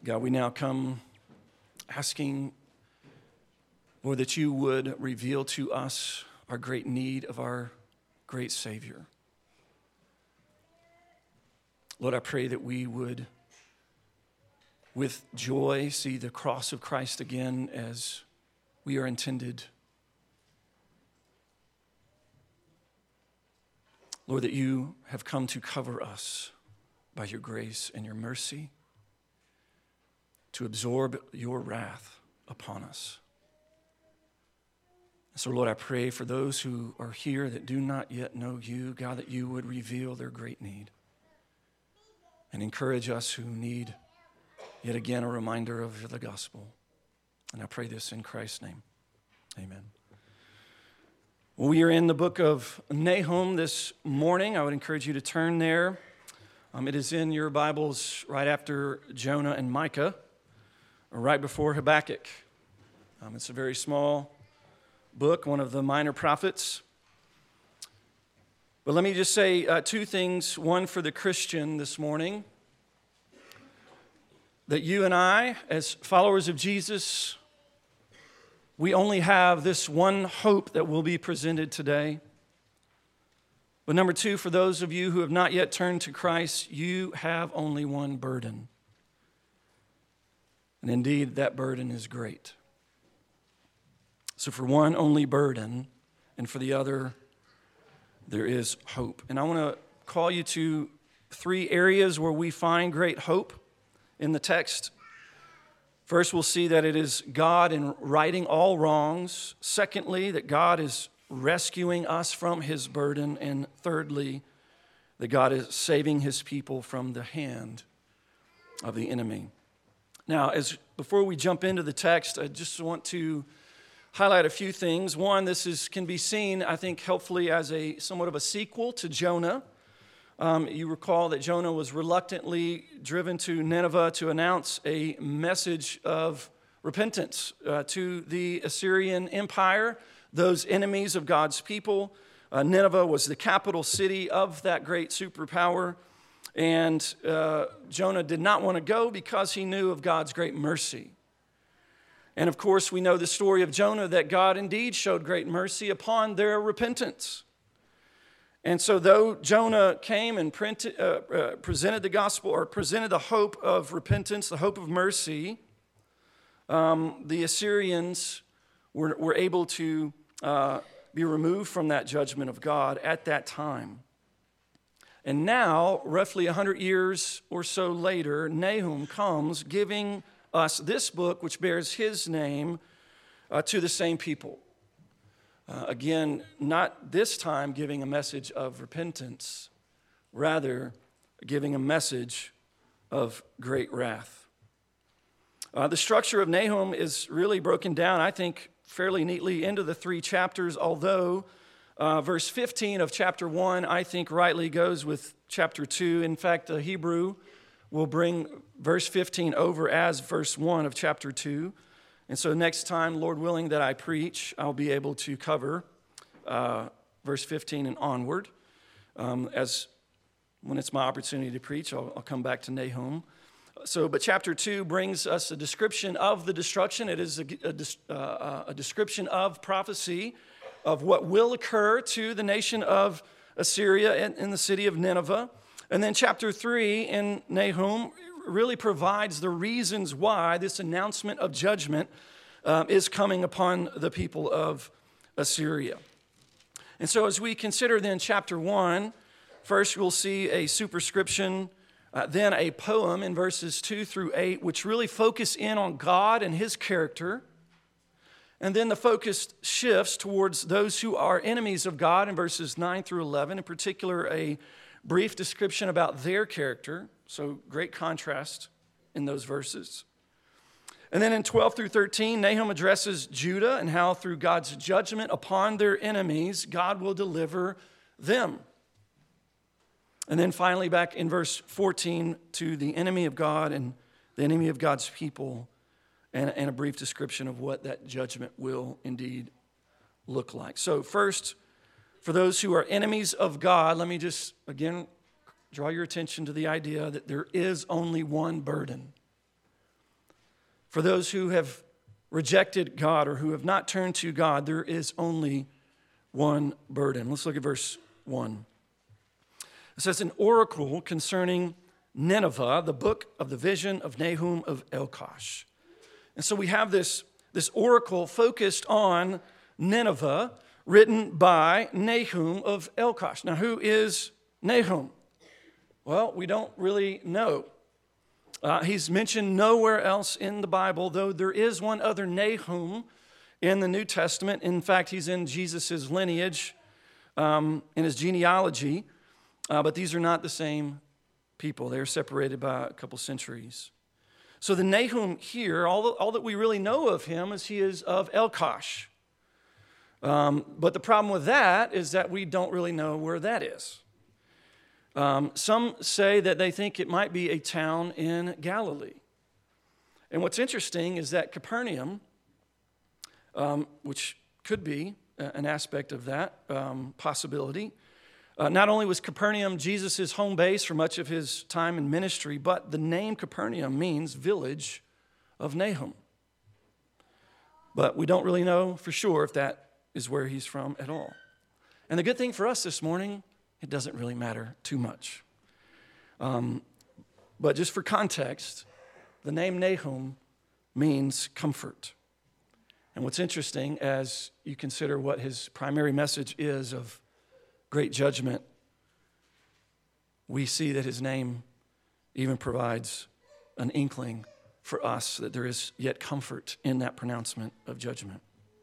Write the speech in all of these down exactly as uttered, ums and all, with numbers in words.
God, we now come asking, Lord, that you would reveal to us our great need of our great Savior. Lord, I pray that we would, with joy, see the cross of Christ again as we are intended. Lord, that you have come to cover us by your grace and your mercy, to absorb your wrath upon us. So, Lord, I pray for those who are here that do not yet know you, God, that you would reveal their great need and encourage us who need, yet again, a reminder of the gospel. And I pray this in Christ's name. Amen. We are in the book of Nahum this morning. I would encourage you to turn there. Um, it is in your Bibles right after Jonah and Micah, or right before Habakkuk. Um, it's a very small book, one of the minor prophets. But let me just say uh, two things. One for the Christian this morning, that you and I, as followers of Jesus, we only have this one hope that will be presented today. But number two, for those of you who have not yet turned to Christ, you have only one burden. And indeed, that burden is great. So for one, only burden, and for the other, there is hope. And I want to call you to three areas where we find great hope in the text. First, we'll see that it is God in righting all wrongs. Secondly, that God is rescuing us from his burden. And thirdly, that God is saving his people from the hand of the enemy. Now, as before we jump into the text, I just want to highlight a few things. One, this is can be seen, I think, helpfully as a somewhat of a sequel to Jonah. Um, you recall that Jonah was reluctantly driven to Nineveh to announce a message of repentance uh, to the Assyrian Empire, those enemies of God's people. Uh, Nineveh was the capital city of that great superpower, and uh, Jonah did not want to go because he knew of God's great mercy. And of course, we know the story of Jonah, that God indeed showed great mercy upon their repentance. And so though Jonah came and printed, uh, uh, presented the gospel, or presented the hope of repentance, the hope of mercy, um, the Assyrians were, were able to uh, be removed from that judgment of God at that time. And now, roughly one hundred years or so later, Nahum comes giving us this book, which bears his name, uh, to the same people. Uh, again, not this time giving a message of repentance, rather giving a message of great wrath. Uh, the structure of Nahum is really broken down, I think, fairly neatly into the three chapters, although uh, verse fifteen of chapter one, I think, rightly goes with chapter two. In fact, the Hebrew will bring verse fifteen over as verse one of chapter two. And so next time, Lord willing, that I preach, I'll be able to cover uh, verse fifteen and onward. Um, as when it's my opportunity to preach, I'll, I'll come back to Nahum. So, but chapter two brings us a description of the destruction. It is a, a, uh, a description of prophecy of what will occur to the nation of Assyria in, in the city of Nineveh. And then chapter three in Nahum really provides the reasons why this announcement of judgment um, is coming upon the people of Assyria. And so as we consider then chapter one, first we'll see a superscription, uh, then a poem in verses two through eight, which really focus in on God and his character. And then the focus shifts towards those who are enemies of God in verses nine through eleven, in particular a brief description about their character. So great contrast in those verses. And then in twelve through thirteen, Nahum addresses Judah and how through God's judgment upon their enemies, God will deliver them. And then finally back in verse fourteen to the enemy of God and the enemy of God's people, and, and a brief description of what that judgment will indeed look like. So first, for those who are enemies of God, let me just again draw your attention to the idea that there is only one burden. For those who have rejected God or who have not turned to God, there is only one burden. Let's look at verse one. It says, an oracle concerning Nineveh, the book of the vision of Nahum of Elkosh. And so we have this, this oracle focused on Nineveh, written by Nahum of Elkosh. Now, who is Nahum? Well, we don't really know. Uh, he's mentioned nowhere else in the Bible, though there is one other Nahum in the New Testament. In fact, he's in Jesus' lineage, um, in his genealogy, uh, but these are not the same people. They're separated by a couple centuries. So the Nahum here, all, all that we really know of him is he is of Elkosh. Um, but the problem with that is that we don't really know where that is. Um, some say that they think it might be a town in Galilee. And what's interesting is that Capernaum, um, which could be an aspect of that um, possibility, uh, not only was Capernaum Jesus' home base for much of his time in ministry, but the name Capernaum means village of Nahum. But we don't really know for sure if that is where he's from at all. And the good thing for us this morning, it doesn't really matter too much. Um, but just for context, the name Nahum means comfort. And what's interesting, as you consider what his primary message is of great judgment, we see that his name even provides an inkling for us that there is yet comfort in that pronouncement of judgment.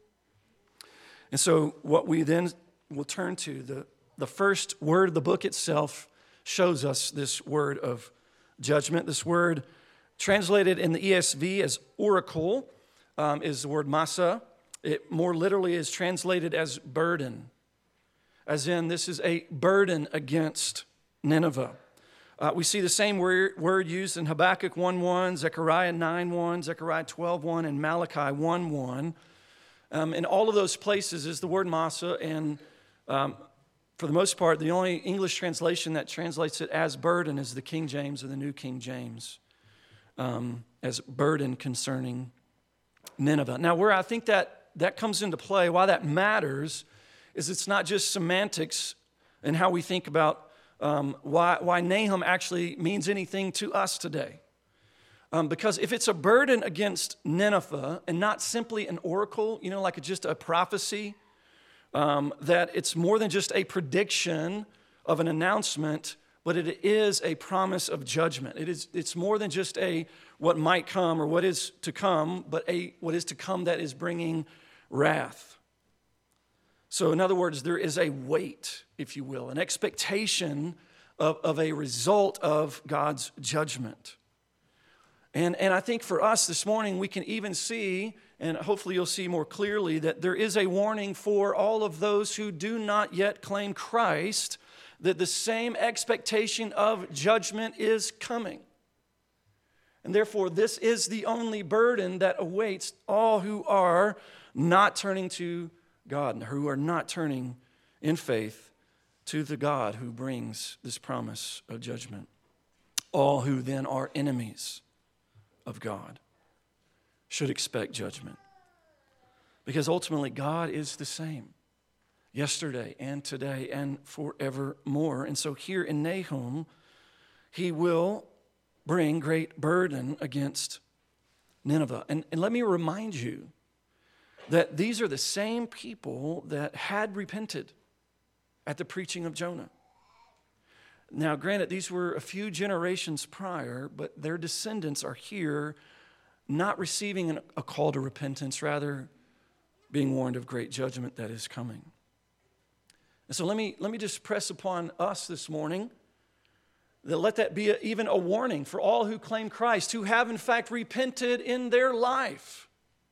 And so what we then will turn to, the The first word of the book itself shows us this word of judgment. This word, translated in the E S V as oracle, um, is the word masa. It more literally is translated as burden, as in this is a burden against Nineveh. Uh, we see the same word, word used in Habakkuk one one, Zechariah nine one, Zechariah twelve one, and Malachi one one. Um, in all of those places is the word masa, and um, for the most part, the only English translation that translates it as burden is the King James or the New King James, um, as burden concerning Nineveh. Now, where I think that that comes into play, why that matters, is it's not just semantics and how we think about um, why, why Nahum actually means anything to us today. Um, because if it's a burden against Nineveh and not simply an oracle, you know, like a, just a prophecy, Um, that it's more than just a prediction of an announcement, but it is a promise of judgment. It is, it's more than just a what might come or what is to come, but a what is to come that is bringing wrath. So in other words, there is a weight, if you will, an expectation of, of a result of God's judgment. And, and I think for us this morning, we can even see, and hopefully you'll see more clearly, that there is a warning for all of those who do not yet claim Christ, that the same expectation of judgment is coming. And therefore, this is the only burden that awaits all who are not turning to God, who are not turning in faith to the God who brings this promise of judgment. All who then are enemies of God should expect judgment. Because ultimately, God is the same yesterday and today and forevermore. And so here in Nahum, he will bring great burden against Nineveh. And, and let me remind you that these are the same people that had repented at the preaching of Jonah. Now, granted, these were a few generations prior, but their descendants are here not receiving an, a call to repentance, rather being warned of great judgment that is coming. And so let me, let me just press upon us this morning that let that be a, even a warning for all who claim Christ, who have in fact repented in their life,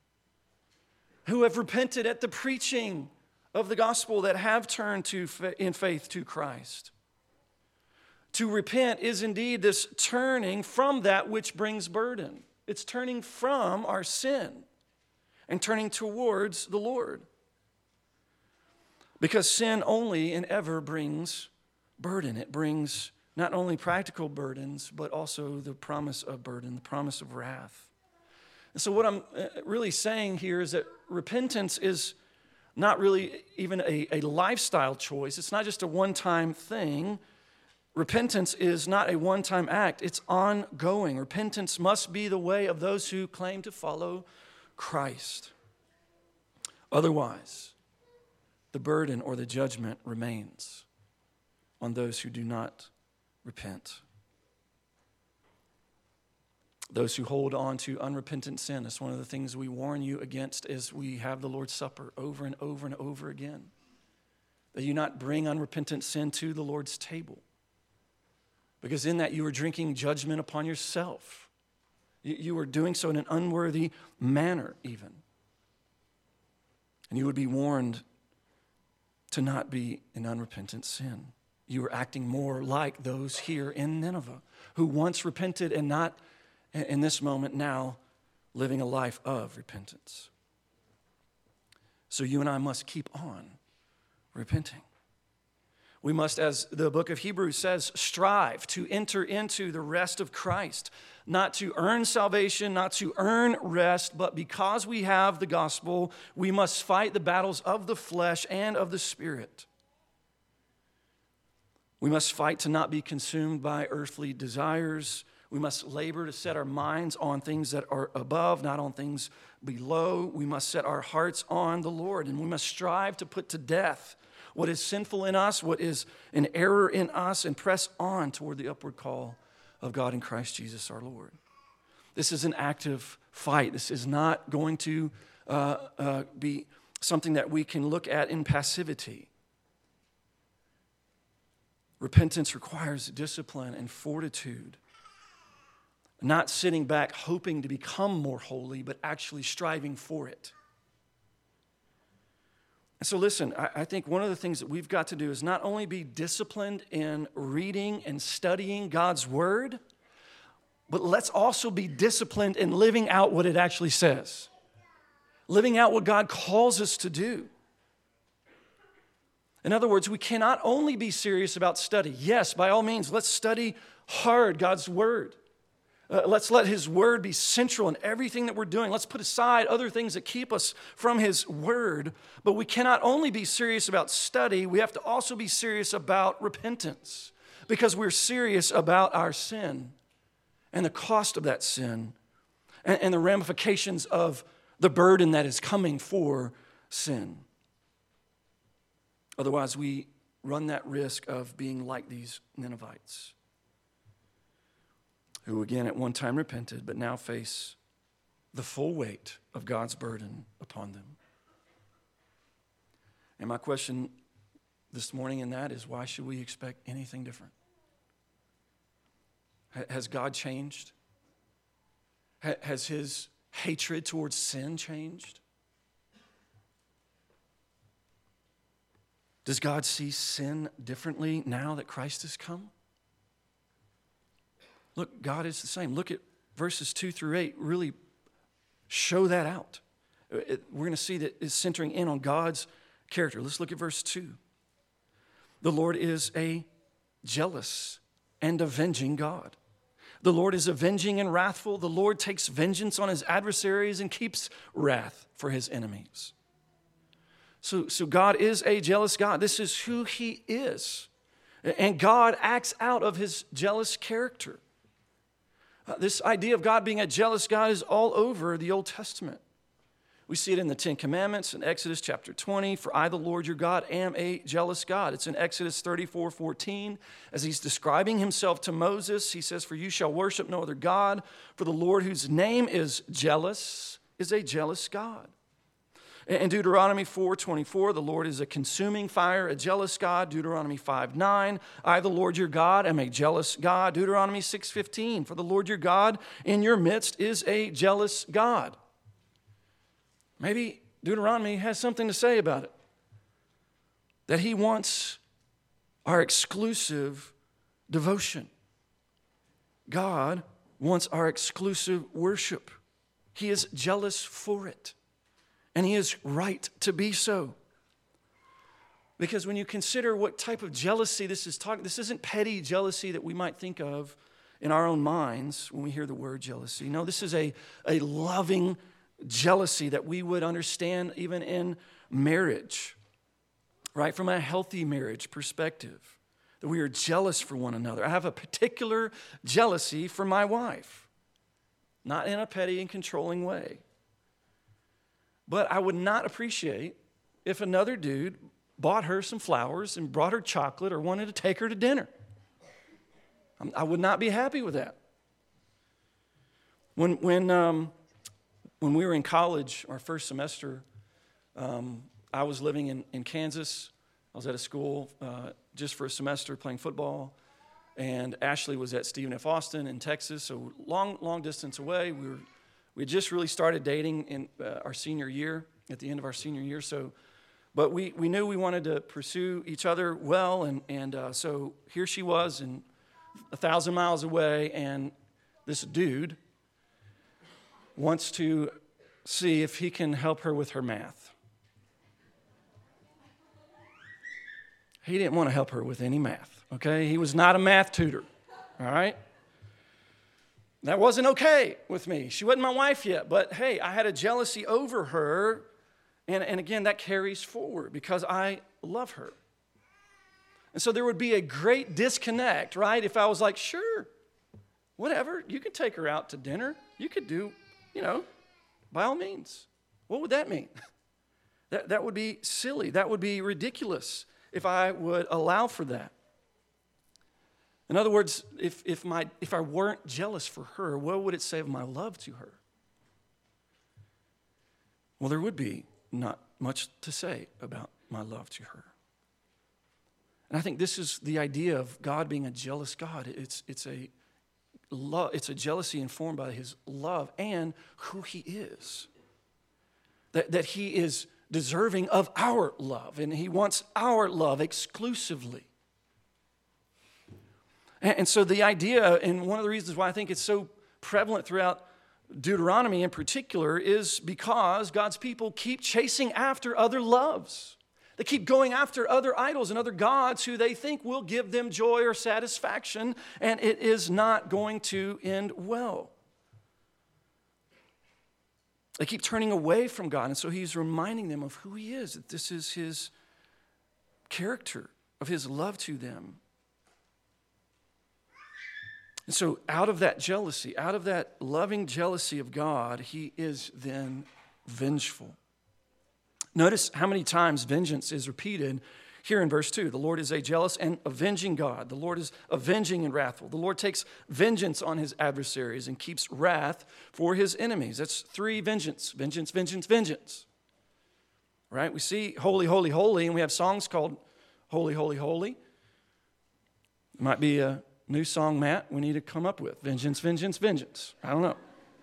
who have repented at the preaching of the gospel, that have turned to in faith to Christ. To repent is indeed this turning from that which brings burden. It's turning from our sin and turning towards the Lord. Because sin only and ever brings burden. It brings not only practical burdens, but also the promise of burden, the promise of wrath. And so what I'm really saying here is that repentance is not really even a, a lifestyle choice. It's not just a one-time thing. Repentance is not a one-time act. It's ongoing. Repentance must be the way of those who claim to follow Christ. Otherwise, the burden or the judgment remains on those who do not repent. Those who hold on to unrepentant sin, that's one of the things we warn you against as we have the Lord's Supper over and over and over again. That you not bring unrepentant sin to the Lord's table. Because in that you are drinking judgment upon yourself. You, you are doing so in an unworthy manner even. And you would be warned to not be in unrepentant sin. You are acting more like those here in Nineveh who once repented and not in this moment now living a life of repentance. So you and I must keep on repenting. We must, as the book of Hebrews says, strive to enter into the rest of Christ, not to earn salvation, not to earn rest, but because we have the gospel, we must fight the battles of the flesh and of the spirit. We must fight to not be consumed by earthly desires. We must labor to set our minds on things that are above, not on things below. We must set our hearts on the Lord, and we must strive to put to death what is sinful in us, what is an error in us, and press on toward the upward call of God in Christ Jesus our Lord. This is an active fight. This is not going to uh, uh, be something that we can look at in passivity. Repentance requires discipline and fortitude. Not sitting back hoping to become more holy, but actually striving for it. And so listen, I, I think one of the things that we've got to do is not only be disciplined in reading and studying God's word, but let's also be disciplined in living out what it actually says. Living out what God calls us to do. In other words, we cannot only be serious about study. Yes, by all means, let's study hard God's word. Uh, let's let his word be central in everything that we're doing. Let's put aside other things that keep us from his word. But we cannot only be serious about study, we have to also be serious about repentance. Because we're serious about our sin and the cost of that sin and, and the ramifications of the burden that is coming for sin. Otherwise, we run that risk of being like these Ninevites, who again at one time repented, but now face the full weight of God's burden upon them. And my question this morning in that is, why should we expect anything different? Has God changed? Has his hatred towards sin changed? Does God see sin differently now that Christ has come? Look, God is the same. Look at verses two through eight, really show that out. It, we're going to see that it's centering in on God's character. Let's look at verse two. The Lord is a jealous and avenging God. The Lord is avenging and wrathful. The Lord takes vengeance on his adversaries and keeps wrath for his enemies. So, so God is a jealous God. This is who he is. And God acts out of his jealous character. Uh, this idea of God being a jealous God is all over the Old Testament. We see it in the Ten Commandments in Exodus chapter twenty. For I, the Lord your God, am a jealous God. It's in Exodus thirty-four fourteen. As he's describing himself to Moses, he says, for you shall worship no other God, for the Lord whose name is jealous is a jealous God. In Deuteronomy four twenty-four, the Lord is a consuming fire, a jealous God. Deuteronomy five nine, I, the Lord your God, am a jealous God. Deuteronomy six fifteen, for the Lord your God in your midst is a jealous God. Maybe Deuteronomy has something to say about it. That he wants our exclusive devotion. God wants our exclusive worship. He is jealous for it. And he is right to be so. Because when you consider what type of jealousy this is talking, this isn't petty jealousy that we might think of in our own minds when we hear the word jealousy. No, this is a, a loving jealousy that we would understand even in marriage, right? From a healthy marriage perspective, that we are jealous for one another. I have a particular jealousy for my wife, not in a petty and controlling way. But I would not appreciate if another dude bought her some flowers and brought her chocolate or wanted to take her to dinner. I would not be happy with that. When when um, when we were in college, our first semester, um, I was living in, in Kansas. I was at a school uh, just for a semester playing football, and Ashley was at Stephen F. Austin in Texas, so long, long distance away. We were we had just really started dating in uh, our senior year, at the end of our senior year. So, but we, we knew we wanted to pursue each other well, and and uh, so here she was, and a thousand miles away, and this dude wants to see if he can help her with her math. He didn't want to help her with any math, okay? He was not a math tutor, all right? That wasn't okay with me. She wasn't my wife yet, but hey, I had a jealousy over her, and, and again, that carries forward because I love her. And so there would be a great disconnect, right? If I was like, sure, whatever, you can take her out to dinner. You could do, you know, by all means. What would that mean? That, that would be silly. That would be ridiculous if I would allow for that. In other words, if, if, my, if I weren't jealous for her, what would it say of my love to her? Well, there would be not much to say about my love to her. And I think this is the idea of God being a jealous God. It's, it's, a, love, it's a jealousy informed by his love and who he is. That, that he is deserving of our love, and he wants our love exclusively. And, and so the idea, and one of the reasons why I think it's so prevalent throughout Deuteronomy in particular, is because God's people keep chasing after other loves. They keep going after other idols and other gods who they think will give them joy or satisfaction, and it is not going to end well. They keep turning away from God, and so he's reminding them of who he is, that this is his character, of his love to them. And so out of that jealousy, out of that loving jealousy of God, he is then vengeful. Notice how many times vengeance is repeated here in verse two. The Lord is a jealous and avenging God. The Lord is avenging and wrathful. The Lord takes vengeance on his adversaries and keeps wrath for his enemies. That's three vengeance, vengeance, vengeance, vengeance. Right? We see holy, holy, holy, and we have songs called Holy, Holy, Holy. It might be a new song, Matt, we need to come up with. Vengeance, vengeance, vengeance. I don't know.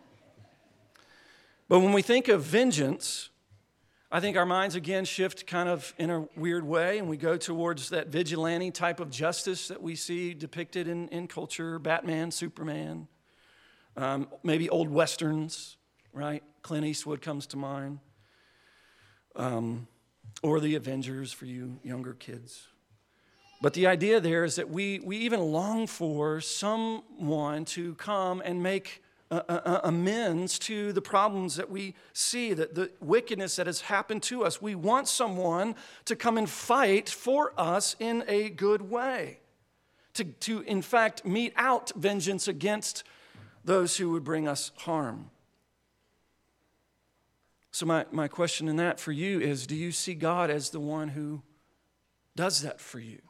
But when we think of vengeance, I think our minds again shift kind of in a weird way, and we go towards that vigilante type of justice that we see depicted in, in culture, Batman, Superman, um, maybe old Westerns, right? Clint Eastwood comes to mind, um, or the Avengers for you younger kids. But the idea there is that we, we even long for someone to come and make Uh, uh, amends to the problems that we see, that the wickedness that has happened to us. We want someone to come and fight for us in a good way, to, to in fact mete out vengeance against those who would bring us harm. So my, my question in that for you is, do you see God as the one who does that for you?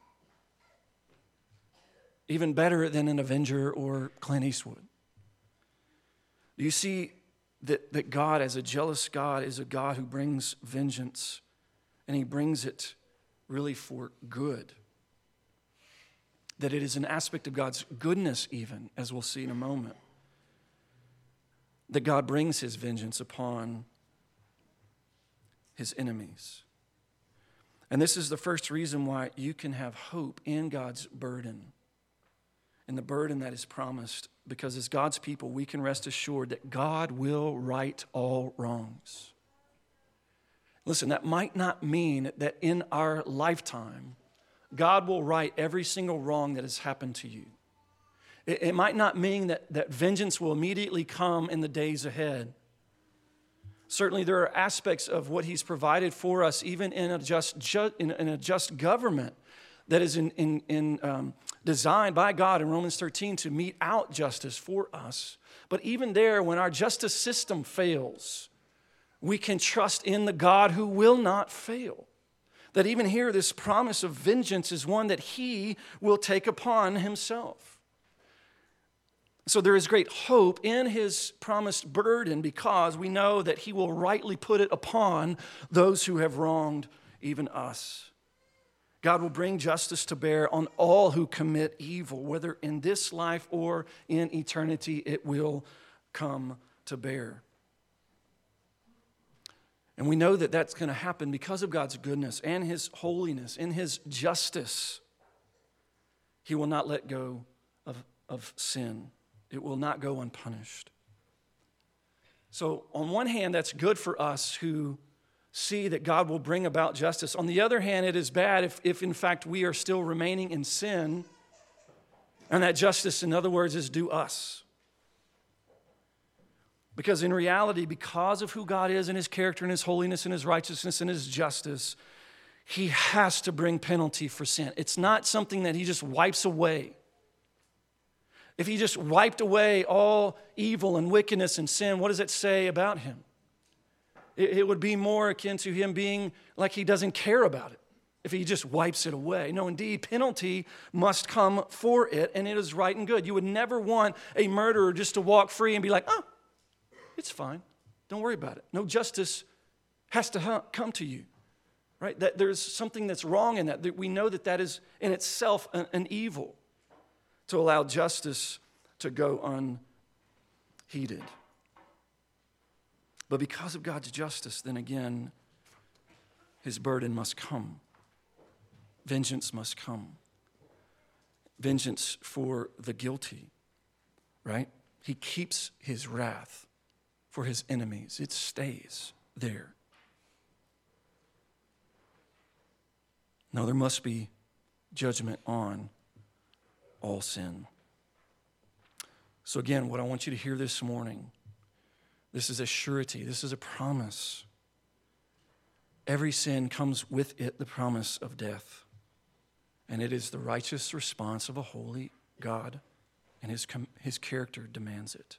Even better than an Avenger or Clint Eastwood. Do you see that, that God, as a jealous God, is a God who brings vengeance, and he brings it really for good? That it is an aspect of God's goodness even, as we'll see in a moment, that God brings his vengeance upon his enemies. And this is the first reason why you can have hope in God's burden, and the burden that is promised, because as God's people, we can rest assured that God will right all wrongs. Listen, that might not mean that in our lifetime, God will right every single wrong that has happened to you. It, it might not mean that, that vengeance will immediately come in the days ahead. Certainly there are aspects of what he's provided for us, even in a just, ju- in, in a just government that is in, in, in, um, designed by God in Romans thirteen to mete out justice for us. But even there, when our justice system fails, we can trust in the God who will not fail. That even here, this promise of vengeance is one that he will take upon himself. So there is great hope in his promised burden because we know that he will rightly put it upon those who have wronged even us. God will bring justice to bear on all who commit evil, whether in this life or in eternity, it will come to bear. And we know that that's going to happen because of God's goodness and his holiness and his justice. He will not let go of, of sin. It will not go unpunished. So on one hand, that's good for us who see that God will bring about justice. On the other hand, it is bad if, if in fact we are still remaining in sin, and that justice, in other words, is due us. Because in reality, because of who God is and his character and his holiness and his righteousness and his justice, he has to bring penalty for sin. It's not something that he just wipes away. If he just wiped away all evil and wickedness and sin, what does it say about him? It, it would be more akin to him being like he doesn't care about it if he just wipes it away. No, indeed, penalty must come for it, and it is right and good. You would never want a murderer just to walk free and be like, oh, it's fine. Don't worry about it. No, justice has to come to you, right? That there's something that's wrong in that. That we know that that is in itself an, an evil, to allow justice to go unheeded. But because of God's justice, then again, his burden must come. Vengeance must come. Vengeance for the guilty, right? He keeps his wrath for his enemies. It stays there. No, there must be judgment on all sin. So again, what I want you to hear this morning, this is a surety, this is a promise. Every sin comes with it the promise of death. And it is the righteous response of a holy God, and his, his character demands it.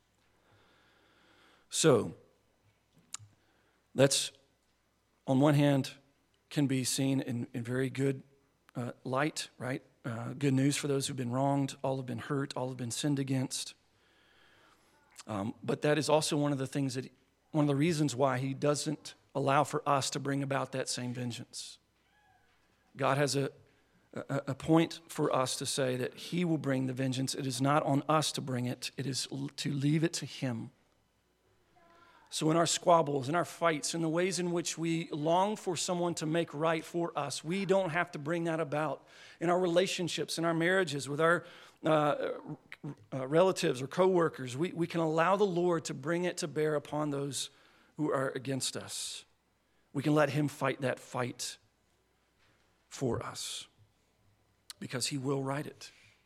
So, that's, on one hand, can be seen in, in very good uh, light, right? Uh, good news for those who've been wronged, all have been hurt, all have been sinned against. Um, but that is also one of the things that, one of the reasons why he doesn't allow for us to bring about that same vengeance. God has a, a, a point for us to say that he will bring the vengeance. It is not on us to bring it. It is to leave it to him. So in our squabbles, in our fights, in the ways in which we long for someone to make right for us, we don't have to bring that about. In our relationships, in our marriages, with our uh, uh, relatives or coworkers, we, we can allow the Lord to bring it to bear upon those who are against us. We can let him fight that fight for us because he will right it.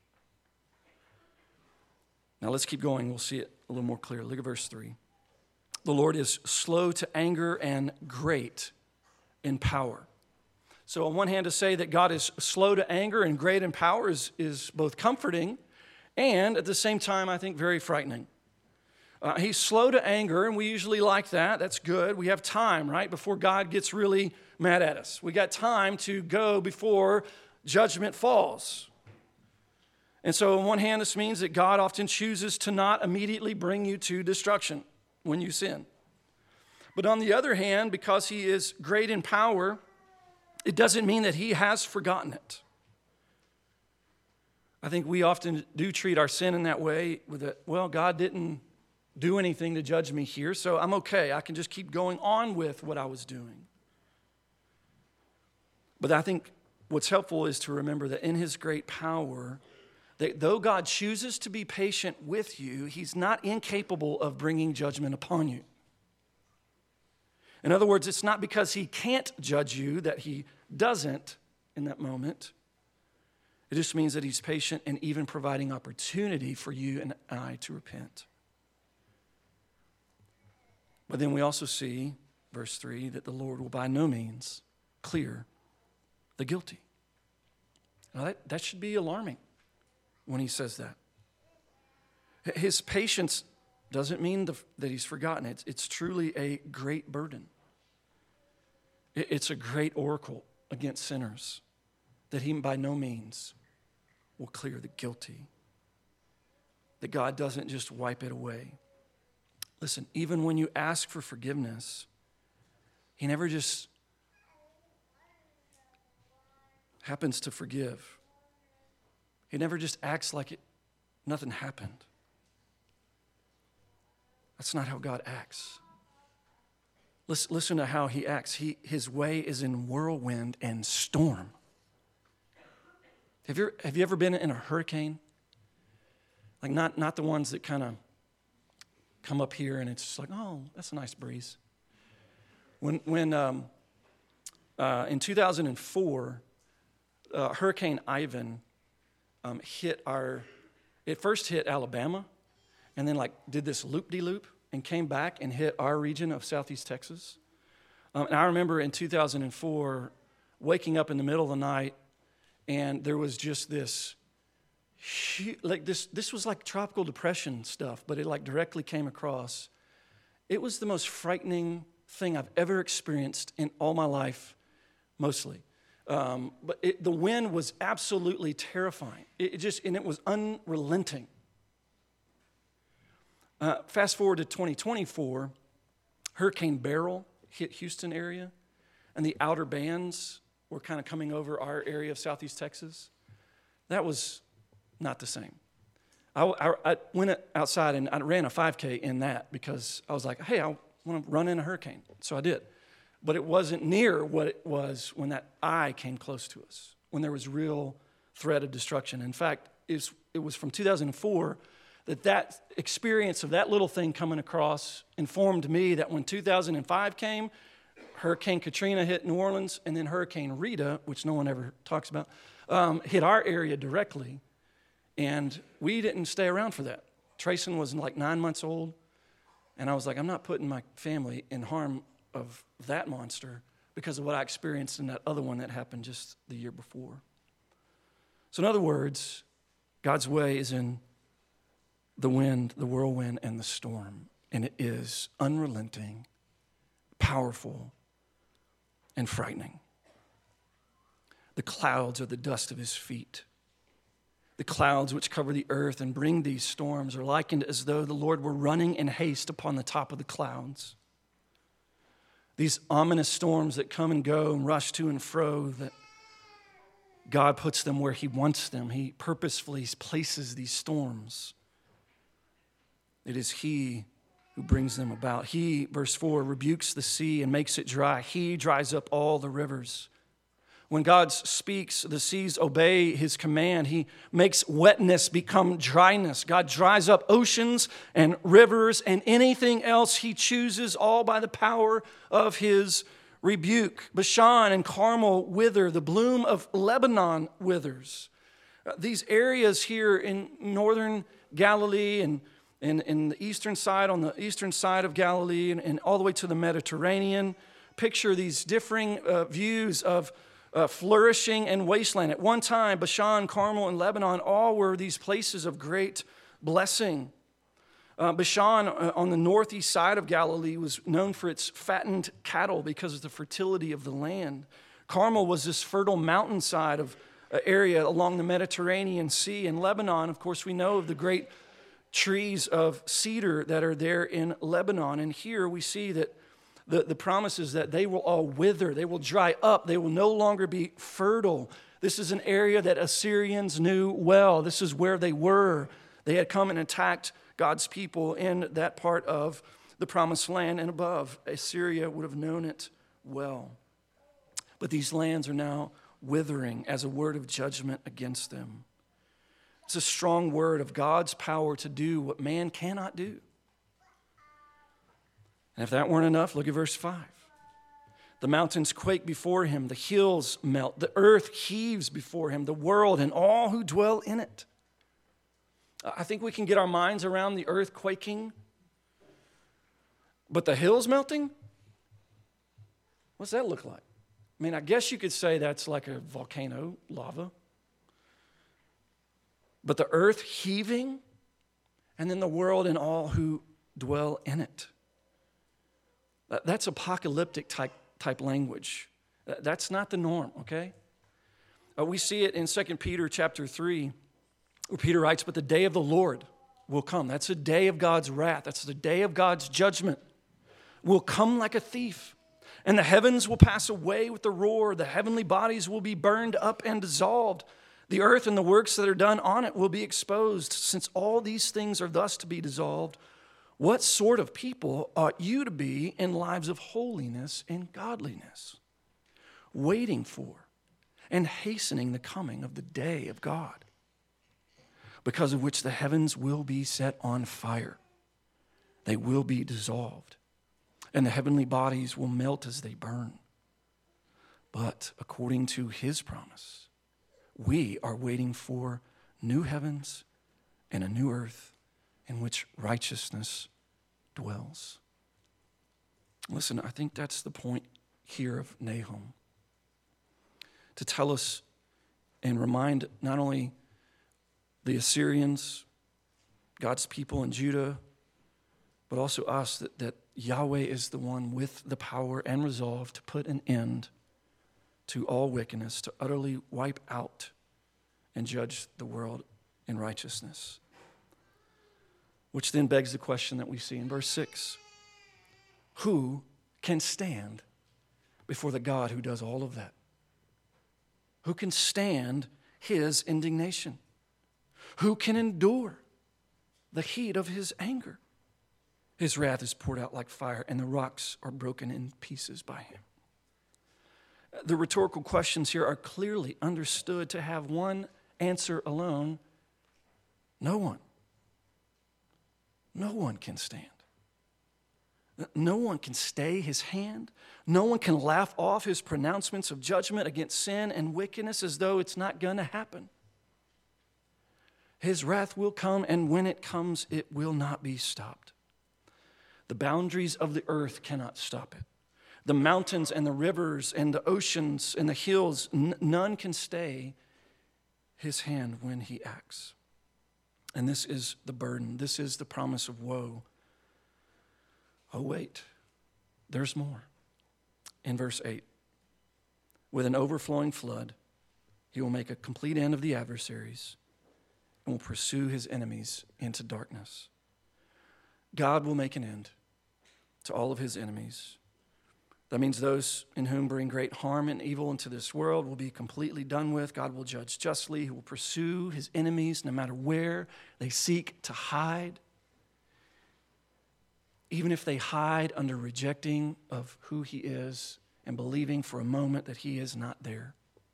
Now let's keep going. We'll see it a little more clearly. Look at verse three. The Lord is slow to anger and great in power. So on one hand, to say that God is slow to anger and great in power is, is both comforting and at the same time, I think, very frightening. Uh, he's slow to anger, and we usually like that. That's good. We have time, right, before God gets really mad at us. We got time to go before judgment falls. And so on one hand, this means that God often chooses to not immediately bring you to destruction when you sin. But on the other hand, because he is great in power, it doesn't mean that he has forgotten it. I think we often do treat our sin in that way with a, well, God didn't do anything to judge me here, so I'm okay. I can just keep going on with what I was doing. But I think what's helpful is to remember that in his great power, that though God chooses to be patient with you, he's not incapable of bringing judgment upon you. In other words, it's not because he can't judge you that he doesn't in that moment. It just means that he's patient and even providing opportunity for you and I to repent. But then we also see, verse three, that the Lord will by no means clear the guilty. Now that, that should be alarming when he says that. His patience doesn't mean the, that he's forgotten. It's, it's truly a great burden. It, it's a great oracle against sinners that he by no means will clear the guilty. That God doesn't just wipe it away. Listen, even when you ask for forgiveness, he never just happens to forgive. He never just acts like it, nothing happened. That's not how God acts. Listen, listen to how he acts. He, his way is in whirlwind and storm. Have you, have you ever been in a hurricane? Like not, not the ones that kind of come up here and it's just like, oh, that's a nice breeze. When, when um, uh, in two thousand four, uh, Hurricane Ivan um, hit our, it first hit Alabama and then like did this loop-de-loop and came back and hit our region of Southeast Texas. Um, and I remember in two thousand four waking up in the middle of the night and there was just this, like this, this was like tropical depression stuff, but it like directly came across. It was the most frightening thing I've ever experienced in all my life, mostly. Um, but it, the wind was absolutely terrifying. It, it just, and it was unrelenting. Uh, fast forward to twenty twenty-four, Hurricane Beryl hit Houston area, and the outer bands were kind of coming over our area of Southeast Texas. That was not the same. I, I, I went outside and I ran a five K in that because I was like, hey, I want to run in a hurricane. So I did. But it wasn't near what it was when that eye came close to us, when there was real threat of destruction. In fact, it was from two thousand four that that experience of that little thing coming across informed me that when two thousand five came, Hurricane Katrina hit New Orleans, and then Hurricane Rita, which no one ever talks about, um, hit our area directly. And we didn't stay around for that. Trayson was like nine months old, and I was like, I'm not putting my family in harm of that monster because of what I experienced in that other one that happened just the year before. So in other words, God's way is in the wind, the whirlwind, and the storm. And it is unrelenting, powerful, and frightening. The clouds are the dust of his feet. The clouds which cover the earth and bring these storms are likened as though the Lord were running in haste upon the top of the clouds. These ominous storms that come and go and rush to and fro, that God puts them where he wants them. He purposefully places these storms. It is he who brings them about. He, verse four, rebukes the sea and makes it dry. He dries up all the rivers. When God speaks, the seas obey his command. He makes wetness become dryness. God dries up oceans and rivers and anything else he chooses, all by the power of his rebuke. Bashan and Carmel wither. The bloom of Lebanon withers. Uh, these areas here in northern Galilee and in, in the eastern side, on the eastern side of Galilee and, and all the way to the Mediterranean, picture these differing uh, views of Uh, flourishing and wasteland. At one time, Bashan, Carmel, and Lebanon all were these places of great blessing. Uh, Bashan, uh, on the northeast side of Galilee, was known for its fattened cattle because of the fertility of the land. Carmel was this fertile mountainside of uh, area along the Mediterranean Sea. And Lebanon, of course, we know of the great trees of cedar that are there in Lebanon. And here we see that The, the promise is that they will all wither, they will dry up, they will no longer be fertile. This is an area that Assyrians knew well. This is where they were. They had come and attacked God's people in that part of the promised land and above. Assyria would have known it well. But these lands are now withering as a word of judgment against them. It's a strong word of God's power to do what man cannot do. And if that weren't enough, look at verse five. The mountains quake before him, the hills melt, the earth heaves before him, the world and all who dwell in it. I think we can get our minds around the earth quaking, but the hills melting? What's that look like? I mean, I guess you could say that's like a volcano, lava. But the earth heaving, and then the world and all who dwell in it. That's apocalyptic type, type language. That's not the norm, okay? Uh, we see it in Second Peter chapter three, where Peter writes, but the day of the Lord will come. That's the day of God's wrath. That's the day of God's judgment. Will come like a thief. And the heavens will pass away with the roar. The heavenly bodies will be burned up and dissolved. The earth and the works that are done on it will be exposed. Since all these things are thus to be dissolved, what sort of people ought you to be in lives of holiness and godliness, waiting for and hastening the coming of the day of God, because of which the heavens will be set on fire. They will be dissolved, and the heavenly bodies will melt as they burn. But according to his promise, we are waiting for new heavens and a new earth in which righteousness dwells. Listen, I think that's the point here of Nahum. To tell us and remind not only the Assyrians, God's people in Judah, but also us that, that Yahweh is the one with the power and resolve to put an end to all wickedness, to utterly wipe out and judge the world in righteousness. Which then begs the question that we see in verse six. Who can stand before the God who does all of that? Who can stand his indignation? Who can endure the heat of his anger? His wrath is poured out like fire, and the rocks are broken in pieces by him. The rhetorical questions here are clearly understood to have one answer alone. No one. No one can stand. No one can stay his hand. No one can laugh off his pronouncements of judgment against sin and wickedness as though it's not going to happen. His wrath will come, and when it comes, it will not be stopped. The boundaries of the earth cannot stop it. The mountains and the rivers and the oceans and the hills, n- none can stay his hand when he acts. And this is the burden. This is the promise of woe. Oh, wait, there's more. In verse eight, with an overflowing flood, he will make a complete end of the adversaries and will pursue his enemies into darkness. God will make an end to all of his enemies. That means those in whom bring great harm and evil into this world will be completely done with. God will judge justly. He will pursue his enemies no matter where they seek to hide. Even if they hide under rejecting of who he is and believing for a moment that he is not there.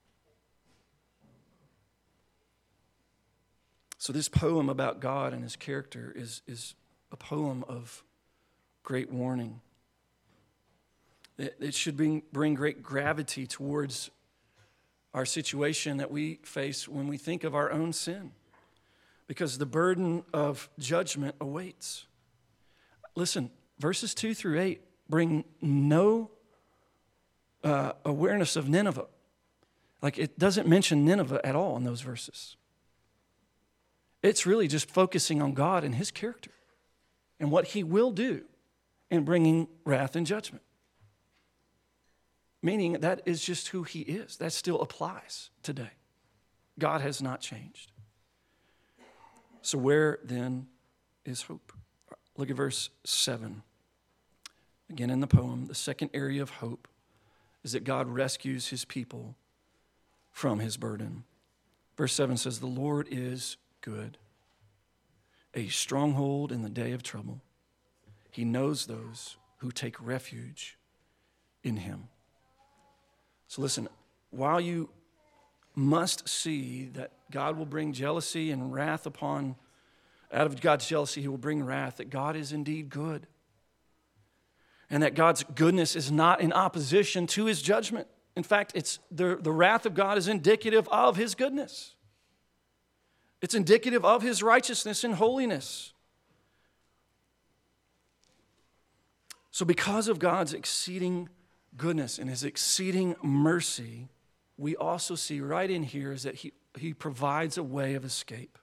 So this poem about God and his character is, is a poem of great warning. It, it should bring, bring great gravity towards our situation that we face when we think of our own sin, because the burden of judgment awaits. Listen, verses two through eight bring no uh, awareness of Nineveh. Like, it doesn't mention Nineveh at all in those verses. It's really just focusing on God and his character and what he will do in bringing wrath and judgment. Meaning that is just who he is. That still applies today. God has not changed. So where then is hope? Look at verse seven. Again in the poem, the second area of hope is that God rescues his people from his burden. Verse seven says, the Lord is good, a stronghold in the day of trouble. He knows those who take refuge in him. So listen, while you must see that God will bring jealousy and wrath upon, out of God's jealousy, he will bring wrath, that God is indeed good. and that God's goodness is not in opposition to his judgment. In fact, it's the, the wrath of God is indicative of his goodness. It's indicative of his righteousness and holiness. So because of God's exceeding goodness and his exceeding mercy, we also see right in here is that he, he provides a way of escape.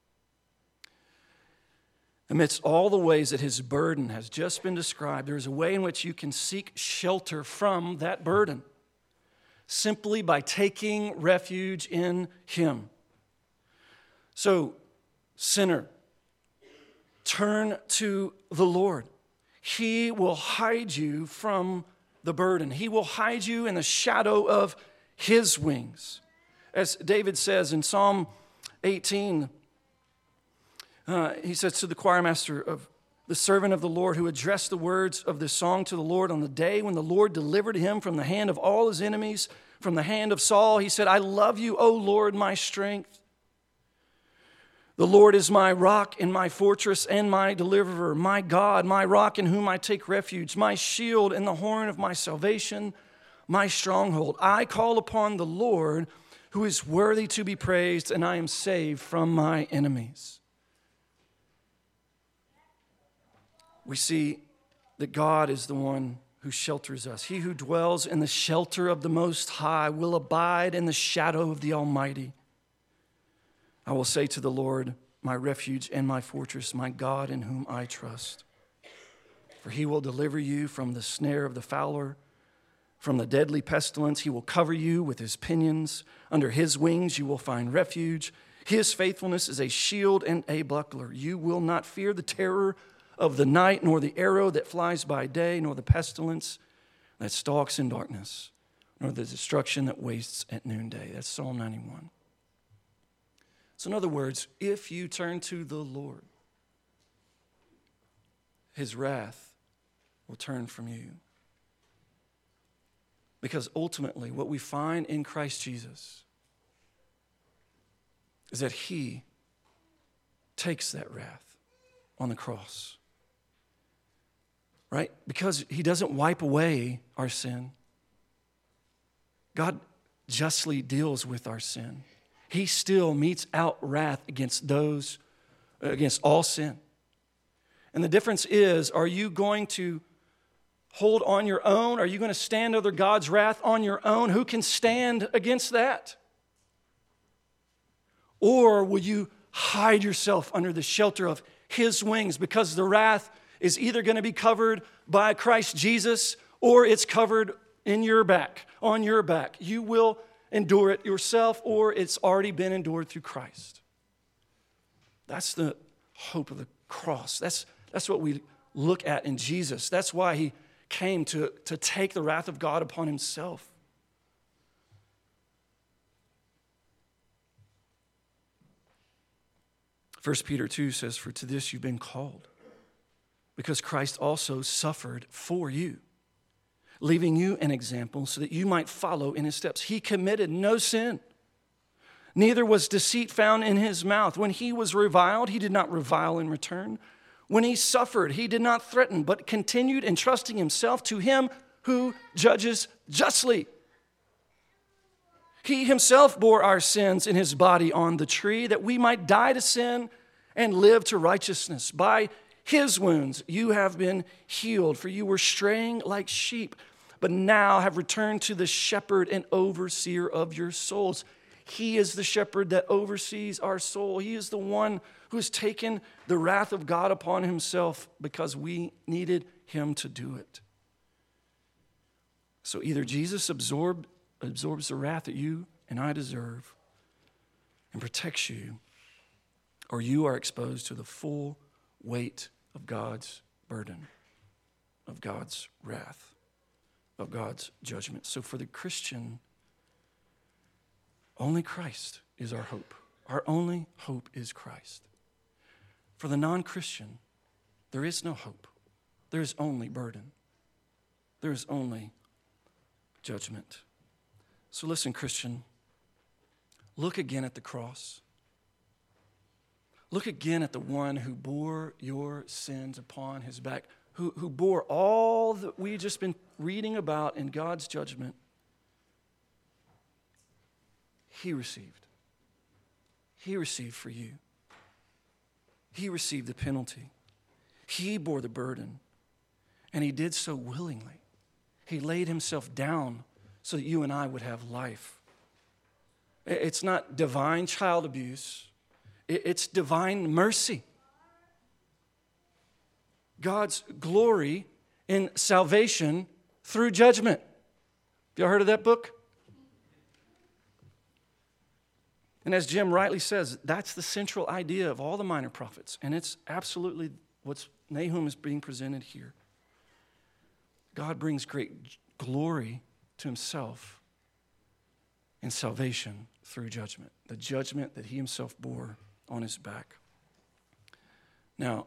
Amidst all the ways that his burden has just been described, there is a way in which you can seek shelter from that burden simply by taking refuge in him. So, sinner, turn to the Lord. He will hide you from the burden. He will hide you in the shadow of his wings. As David says in Psalm eighteen, uh, he says to the choir master of the servant of the Lord who addressed the words of this song to the Lord on the day when the Lord delivered him from the hand of all his enemies, from the hand of Saul, he said, I love you, O Lord, my strength. The Lord is my rock and my fortress and my deliverer, my God, my rock in whom I take refuge, my shield and the horn of my salvation, my stronghold. I call upon the Lord who is worthy to be praised, and I am saved from my enemies. We see that God is the one who shelters us. He who dwells in the shelter of the Most High will abide in the shadow of the Almighty. I will say to the Lord, my refuge and my fortress, my God in whom I trust. For he will deliver you from the snare of the fowler, from the deadly pestilence. He will cover you with his pinions. Under his wings you will find refuge. His faithfulness is a shield and a buckler. You will not fear the terror of the night, nor the arrow that flies by day, nor the pestilence that stalks in darkness, nor the destruction that wastes at noonday. That's Psalm ninety-one. So in other words, if you turn to the Lord, his wrath will turn from you. Because ultimately, what we find in Christ Jesus is that he takes that wrath on the cross. Right? Because he doesn't wipe away our sin. God justly deals with our sin. He still metes out wrath against those, against all sin. And the difference is, are you going to hold on your own? Are you going to stand under God's wrath on your own? Who can stand against that? Or will you hide yourself under the shelter of his wings, because the wrath is either going to be covered by Christ Jesus or it's covered in your back, on your back. You will endure it yourself, or it's already been endured through Christ. That's the hope of the cross. That's, that's what we look at in Jesus. That's why he came to, to take the wrath of God upon himself. First Peter two says, for to this you've been called, because Christ also suffered for you, leaving you an example so that you might follow in his steps. He committed no sin, neither was deceit found in his mouth. When he was reviled, he did not revile in return. When he suffered, he did not threaten, but continued entrusting himself to him who judges justly. He himself bore our sins in his body on the tree, that we might die to sin and live to righteousness. By his wounds you have been healed, for you were straying like sheep, but now have returned to the shepherd and overseer of your souls. He is the shepherd that oversees our soul. He is the one who has taken the wrath of God upon himself because we needed him to do it. So either Jesus absorbed, absorbs the wrath that you and I deserve and protects you, or you are exposed to the full weight of God's burden, of God's wrath, of God's judgment. So for the Christian, only Christ is our hope. Our only hope is Christ. For the non-Christian, there is no hope. There is only burden. There is only judgment. So listen, Christian, look again at the cross. Look again at the one who bore your sins upon his back, who, who bore all that we've just been reading about in God's judgment. He received. He received for you. He received the penalty. He bore the burden. And he did so willingly. He laid himself down so that you and I would have life. It's not divine child abuse. It's divine mercy. God's glory in salvation through judgment. Have you all heard of that book? And as Jim rightly says, that's the central idea of all the minor prophets. And it's absolutely what's Nahum is being presented here. God brings great glory to himself in salvation through judgment. The judgment that he himself bore on his back. Now,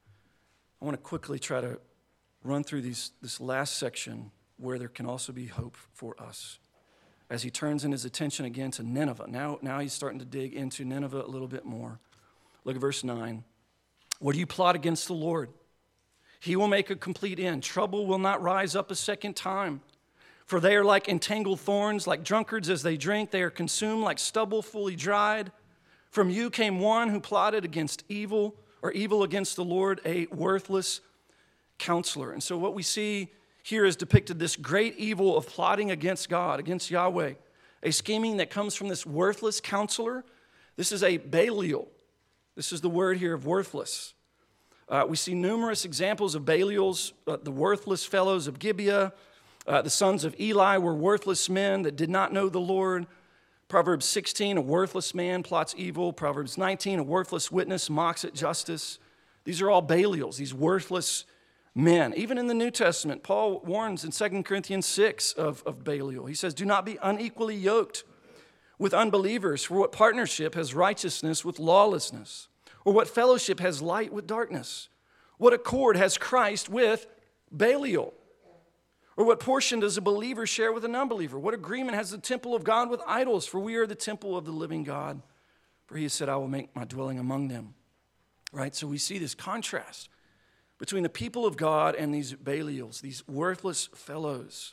I want to quickly try to run through these, this last section where there can also be hope for us. As he turns in his attention again to Nineveh. Now, now he's starting to dig into Nineveh a little bit more. Look at verse nine. What do you plot against the Lord? He will make a complete end. Trouble will not rise up a second time. For they are like entangled thorns, like drunkards as they drink. They are consumed like stubble fully dried. From you came one who plotted against evil, or evil against the Lord, a worthless counselor. And so what we see here is depicted this great evil of plotting against God, against Yahweh, a scheming that comes from this worthless counselor. This is a Belial. This is the word here of worthless. Uh, we see numerous examples of Belials, uh, the worthless fellows of Gibeah. Uh, the sons of Eli were worthless men that did not know the Lord. Proverbs sixteen, a worthless man plots evil. Proverbs nineteen, a worthless witness mocks at justice. These are all Belials, these worthless men. Even in the New Testament, Paul warns in Second Corinthians six of, of Belial. He says, do not be unequally yoked with unbelievers, for what partnership has righteousness with lawlessness? Or what fellowship has light with darkness? What accord has Christ with Belial? Or what portion does a believer share with an unbeliever? What agreement has the temple of God with idols? For we are the temple of the living God. For he has said, I will make my dwelling among them. Right? So we see this contrast between the people of God and these Belials, these worthless fellows.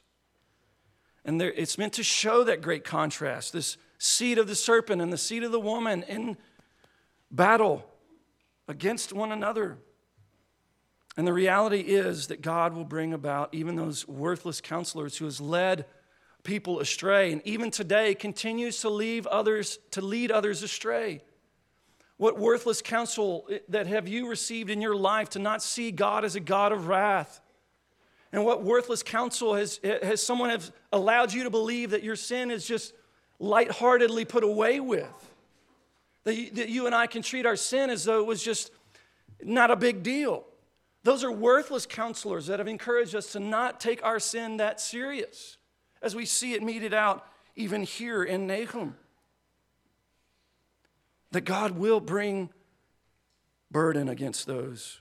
And it's meant to show that great contrast, this seed of the serpent and the seed of the woman in battle against one another. And the reality is that God will bring about even those worthless counselors who has led people astray and even today continues to leave others to lead others astray. What worthless counsel that have you received in your life to not see God as a God of wrath? And what worthless counsel has, has someone have allowed you to believe that your sin is just lightheartedly put away with? That you, that you and I can treat our sin as though it was just not a big deal. Those are worthless counselors that have encouraged us to not take our sin that serious, as we see it meted out even here in Nahum. That God will bring burden against those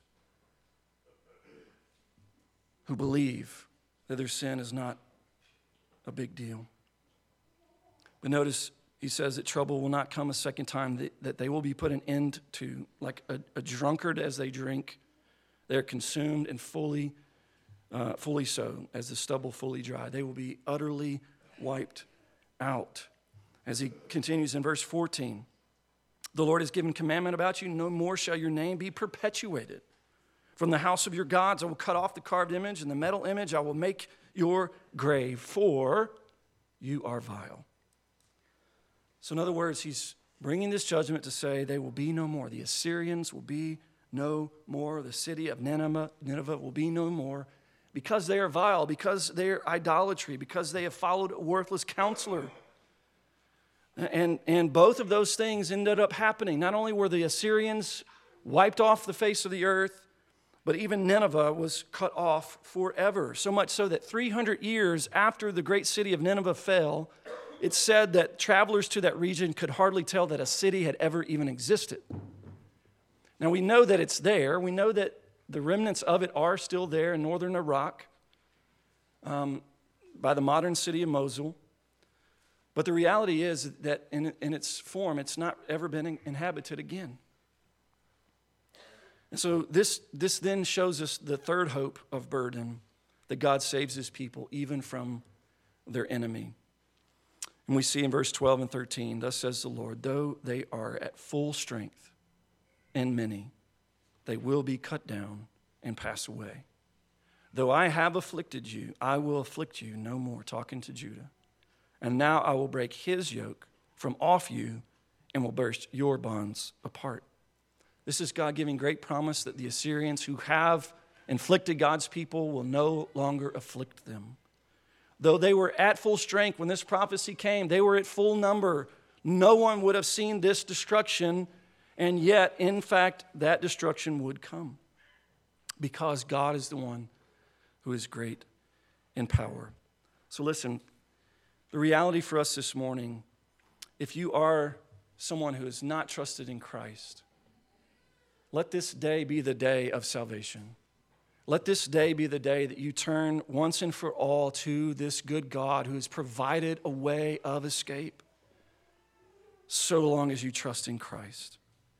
who believe that their sin is not a big deal. But notice he says that trouble will not come a second time, that they will be put an end to, like a, a drunkard as they drink. They're consumed and fully, uh, fully so, as the stubble fully dry. They will be utterly wiped out. As he continues in verse fourteen, the Lord has given commandment about you, no more shall your name be perpetuated. From the house of your gods I will cut off the carved image and the metal image. I will make your grave, for you are vile. So in other words, he's bringing this judgment to say they will be no more. The Assyrians will be no more. The city of Nineveh, Nineveh will be no more because they are vile, because they are idolatry, because they have followed a worthless counselor. And, and both of those things ended up happening. Not only were the Assyrians wiped off the face of the earth, but even Nineveh was cut off forever. So much so that three hundred years after the great city of Nineveh fell, it's said that travelers to that region could hardly tell that a city had ever even existed. Now we know that it's there. We know that the remnants of it are still there in northern Iraq um, by the modern city of Mosul. But the reality is that in, in its form, it's not ever been in, inhabited again. And so this, this then shows us the third hope of burden, that God saves his people even from their enemy. And we see in verse twelve and thirteen, thus says the Lord, though they are at full strength and many, they will be cut down and pass away. Though I have afflicted you, I will afflict you no more, talking to Judah. And now I will break his yoke from off you and will burst your bonds apart. This is God giving great promise that the Assyrians who have inflicted God's people will no longer afflict them. Though they were at full strength when this prophecy came, they were at full number. No one would have seen this destruction, and yet, in fact, that destruction would come because God is the one who is great in power. So listen, the reality for us this morning, if you are someone who has not trusted in Christ, let this day be the day of salvation. Let this day be the day that you turn once and for all to this good God who has provided a way of escape, so long as you trust in Christ.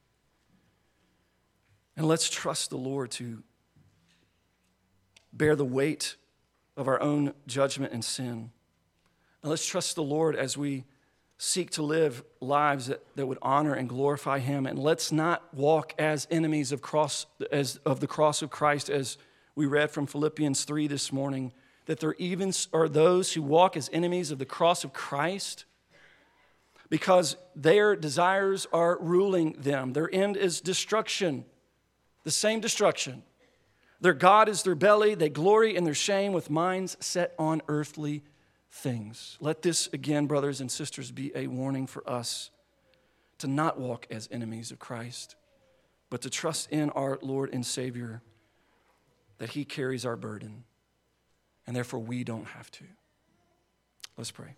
And let's trust the Lord to bear the weight of our own judgment and sin. And let's trust the Lord as we seek to live lives that, that would honor and glorify him. And let's not walk as enemies of cross as of the cross of Christ, as we read from Philippians three this morning, that there even are those who walk as enemies of the cross of Christ because their desires are ruling them. Their end is destruction, the same destruction. Their God is their belly. They glory in their shame with minds set on earthly things. Let this, again, brothers and sisters, be a warning for us to not walk as enemies of Christ, but to trust in our Lord and Savior, that he carries our burden, and therefore we don't have to. Let's pray.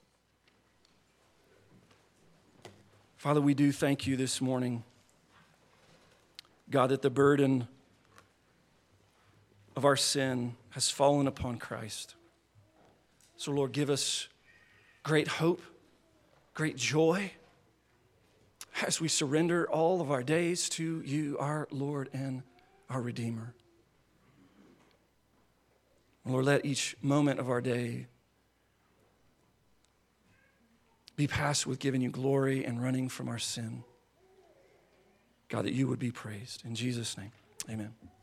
Father, we do thank you this morning, God, that the burden of our sin has fallen upon Christ. So, Lord, give us great hope, great joy as we surrender all of our days to you, our Lord and our Redeemer. Lord, let each moment of our day be passed with giving you glory and running from our sin. God, that you would be praised. In Jesus' name, amen.